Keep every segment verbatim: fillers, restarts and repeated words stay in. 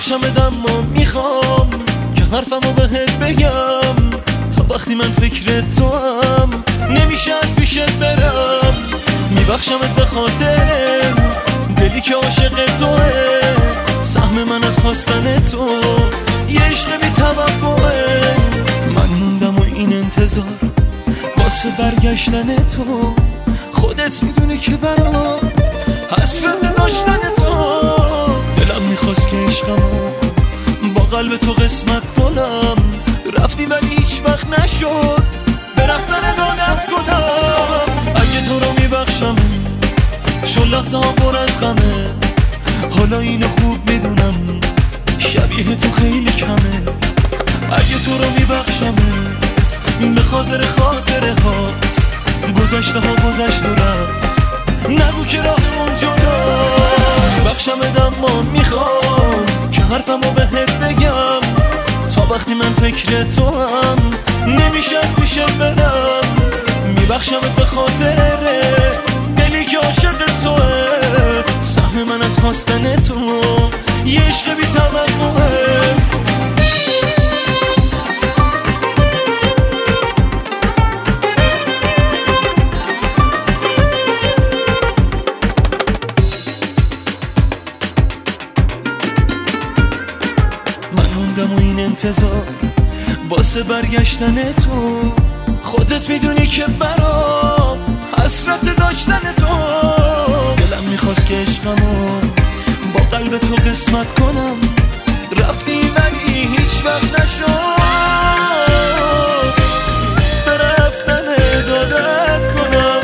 میبخشمت اما میخوام که حرفمو بهت بگم، تا وقتی من فکر تو هم نمیشه از پیشت برم. میبخشمت به خاطر دلی که عاشق توه، سهم من از خواستن تو یه عشق بی توقعه. من موندم و این انتظار واسه برگشتن تو، خودت میدونی که برام حسرت داشتن تو. دلم میخواست که عشقمو با قلب تو قسمت کنم، رفتی ولی هیچ وقت نشد به رفتن دانت کنم. اگه تو رو میبخشم چون لحظه ها پر از غمه، حالا اینو خوب میدونم شبیه تو خیلی کمه. اگه تو رو میبخشم به خاطر خاطره هاست، گذشته ها گذشت و رفت، نگو که راهمون جدا. بخشمت اما میخوام که حرفمو بهت بگم، تا وقتی من فکر تو هم نمیشه از پیشت برم. میبخشمت به خاطر دلی که عاشق توه، سهم من از خواستن تو یه عشق بی توقعه. و این انتظار واسه برگشتن تو، خودت میدونی که برام حسرت داشتن تو. دلم میخواست که عشقمو با قلب تو قسمت کنم، رفتی ولی هیچ وقت نشد به رفتن دادت کنم.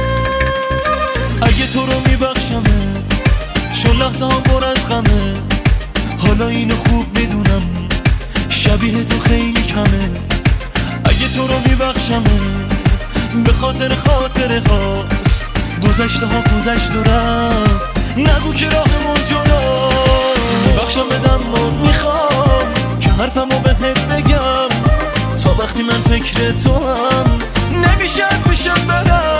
اگه تو رو میبخشم چون لحظه ها پر از غمه، حالا اینو خوب میدونم شبیه تو خیلی کمه. اگه تو رو میبخشم به خاطر خاطره هاست، گذشته ها گذشت و رفت، نگو که راهمون جدا. میبخشم بدم و میخوام که حرفمو بهت بگم، تا وقتی من فکر تو هم نمیشه پیشم برم.